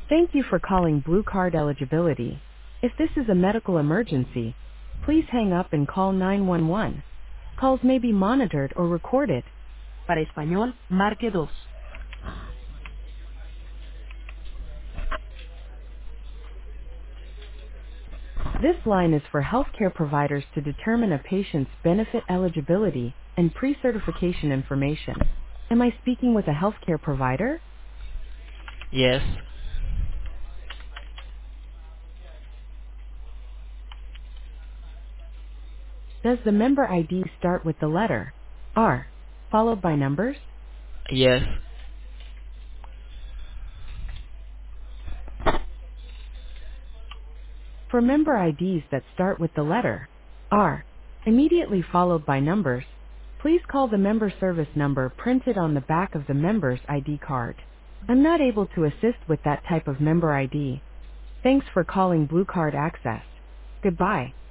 Thank you for calling Blue Card Eligibility. If this is a medical emergency, please hang up and call 911. Calls may be monitored or recorded. Para español, marque dos. This line is for healthcare providers to determine a patient's benefit eligibility and pre-certification information. Am I speaking with a healthcare provider? Yes. Does the member ID start with the letter R, followed by numbers? Yes. For member IDs that start with the letter R, immediately followed by numbers, please call the member service number printed on the back of the member's ID card. I'm not able to assist with that type of member ID. Thanks for calling Blue Card Access. Goodbye.